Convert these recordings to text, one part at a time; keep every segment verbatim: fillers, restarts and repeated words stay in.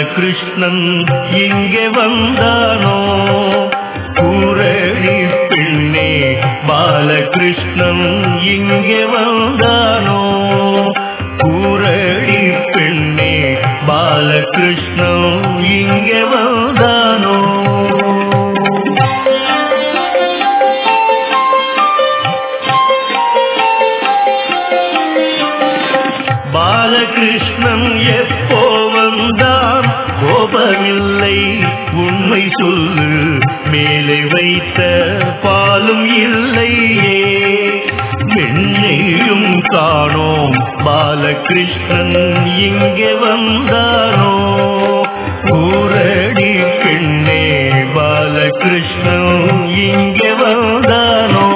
பாலகிருஷ்ணன் இங்கே வந்தானோ கூரடி பெண்ணே பாலகிருஷ்ணன் இங்கே வந்தானோ கூரடி பெண்ணே பாலகிருஷ்ணன் இங்கே வந்தானோ பாலகிருஷ்ணன் எப்போ வந்தான் கோபமில்லை உண்மை சொல்லு மேலே வைத்த பாலும் இல்லையே வெண்ணையும் காணோம் பாலகிருஷ்ணன் இங்கே வந்தானோ ஊரடி பெண்ணே பாலகிருஷ்ணன் இங்கே வந்தானோ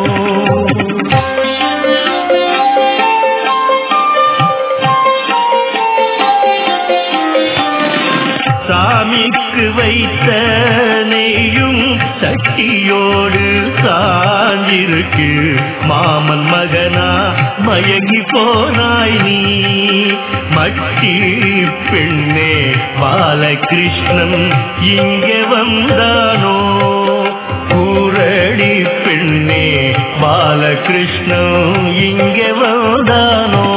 சாமிக்கு வைத்த நெய்யும் சட்டியோடு சாஞ்சிருக்கு மாமன் மகனா மயங்கி போனாய் நீ மட்டி பெண்ணே பாலகிருஷ்ணன் இங்கே வந்தானோ கூரடி பெண்ணே பாலகிருஷ்ணன் இங்கே வந்தானோ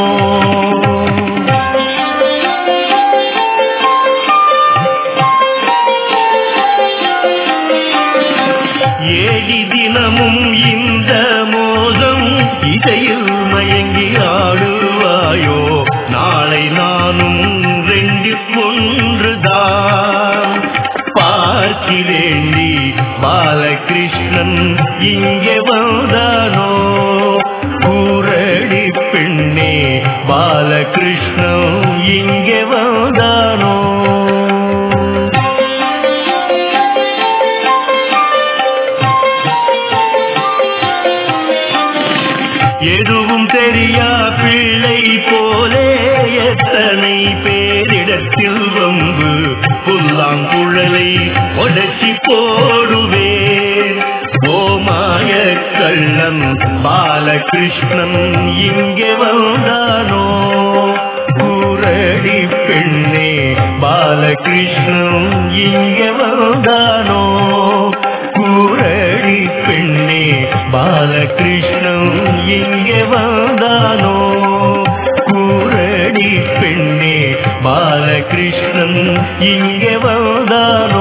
ஏழி தினமும் இந்த மோகம் இசையில் மயங்கி ஆடுவாயோ நாளை நானும் ரெண்டு ஒன்றுதான் பார்க்கிறேண்டி பாலகிருஷ்ணன் இங்கே வந்தானோ கூரடி பெண்ணே பாலகிருஷ்ணன் இங்கே வந்தானோ எதுவும் தெரியா பிள்ளை போலே எத்தனை பேரிடத்தில் வம்பு புல்லாங்குழலை உடைச்சி போடுவேன் ஓமாய கள்ளன் பாலகிருஷ்ணன் இங்கே வந்தானோ கூரடி பெண்ணே பாலகிருஷ்ணன் இங்கே வந்தானோ கூரடி பெண்ணே பாலகிருஷ்ணன் இங்கே வந்தானோ கூரடி பெண்ணே பாலகிருஷ்ணன் இங்கே வந்தானோ